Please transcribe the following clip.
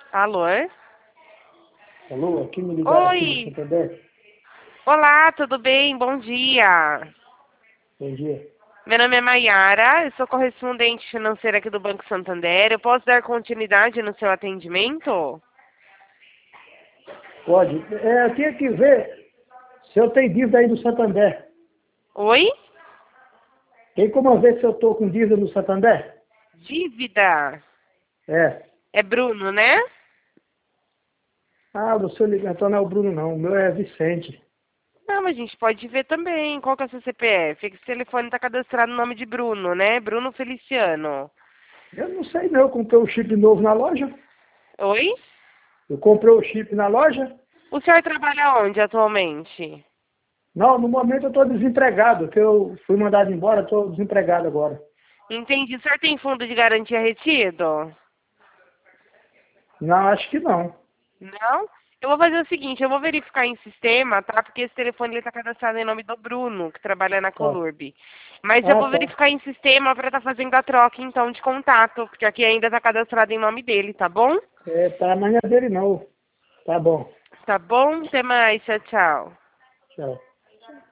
Alô? Alô, aqui me ligaram aqui do Oi! Santander. Olá, tudo bem? Bom dia. Bom dia. Meu nome é Maiara, eu sou correspondente financeira aqui do Banco Santander. Eu posso dar continuidade no seu atendimento? Pode. Eu tinha que ver se eu tenho dívida aí no Santander. Oi? Tem como ver se eu estou com dívida no Santander? Dívida. É. É Bruno, né? Ah, o seu liga, então não é o Bruno não, o meu é Vicente. Não, mas a gente pode ver também. Qual que é o seu CPF? É que esse telefone está cadastrado no nome de Bruno, né? Bruno Feliciano. Eu não sei não, eu comprei o chip novo na loja. Oi? Eu comprei o chip na loja. O senhor trabalha onde atualmente? Não, no momento eu estou desempregado, que eu fui mandado embora, estou desempregado agora. Entendi. O senhor tem fundo de garantia retido? Não, acho que não. Não? Eu vou fazer o seguinte, eu vou verificar em sistema, tá? Porque esse telefone está cadastrado em nome do Bruno, que trabalha na Tá. Colurb. Mas eu Ah, vou tá. verificar em sistema para estar fazendo a troca, então, de contato, porque aqui ainda está cadastrado em nome dele, tá bom? É, tá, mas não é dele não. Tá bom. Tá bom? Até mais, tchau, tchau. Tchau.